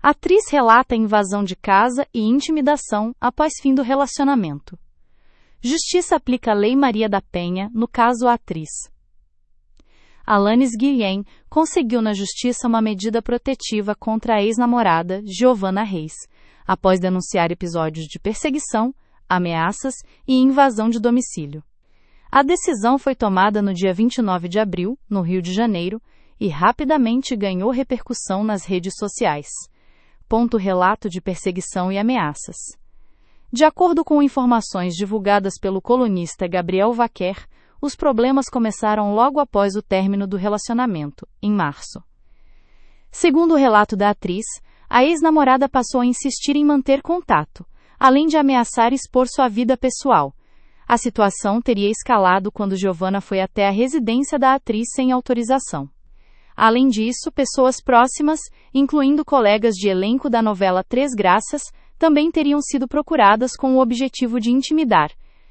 Atriz relata invasão de casa e intimidação após fim do relacionamento. Justiça aplica a Lei Maria da Penha no caso atriz. Alanis Guillen conseguiu na justiça uma medida protetiva contra a ex-namorada, Giovanna Reis, após denunciar episódios de perseguição, ameaças e invasão de domicílio. A decisão foi tomada no dia 29 de abril, no Rio de Janeiro, e rapidamente ganhou repercussão nas redes sociais. Relato de perseguição e ameaças. De acordo com informações divulgadas pelo colunista Gabriel Vaquer, os problemas começaram logo após o término do relacionamento, em março. Segundo o relato da atriz, a ex-namorada passou a insistir em manter contato, além de ameaçar expor sua vida pessoal. A situação teria escalado quando Giovanna foi até a residência da atriz sem autorização. Além disso, pessoas próximas, incluindo colegas de elenco da novela Três Graças, também teriam sido procuradas com o objetivo de intimidar.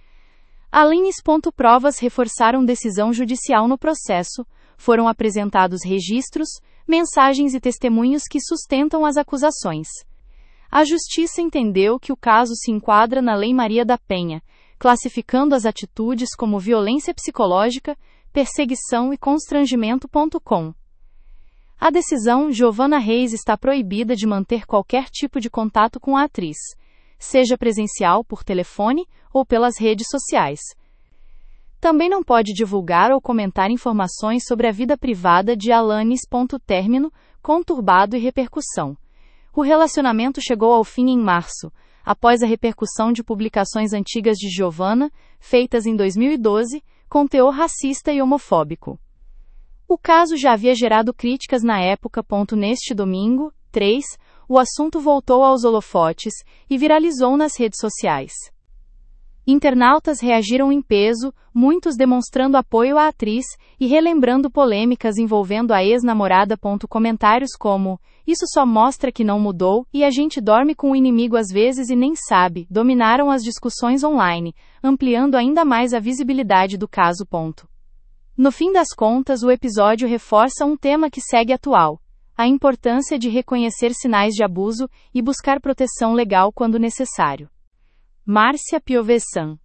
Provas reforçaram decisão judicial no processo, foram apresentados registros, mensagens e testemunhos que sustentam as acusações. A Justiça entendeu que o caso se enquadra na Lei Maria da Penha, classificando as atitudes como violência psicológica, perseguição e constrangimento. A decisão, Giovanna Reis está proibida de manter qualquer tipo de contato com a atriz, seja presencial por telefone ou pelas redes sociais. Também não pode divulgar ou comentar informações sobre a vida privada de Alanis. Término, conturbado e repercussão. O relacionamento chegou ao fim em março, após a repercussão de publicações antigas de Giovanna, feitas em 2012, com teor racista e homofóbico. O caso já havia gerado críticas na época. Neste domingo, 3, o assunto voltou aos holofotes e viralizou nas redes sociais. Internautas reagiram em peso, muitos demonstrando apoio à atriz e relembrando polêmicas envolvendo a ex-namorada. Comentários como: "Isso só mostra que não mudou e a gente dorme com o inimigo às vezes e nem sabe", dominaram as discussões online, ampliando ainda mais a visibilidade do caso. No fim das contas, o episódio reforça um tema que segue atual: a importância de reconhecer sinais de abuso e buscar proteção legal quando necessário. Márcia Piovesan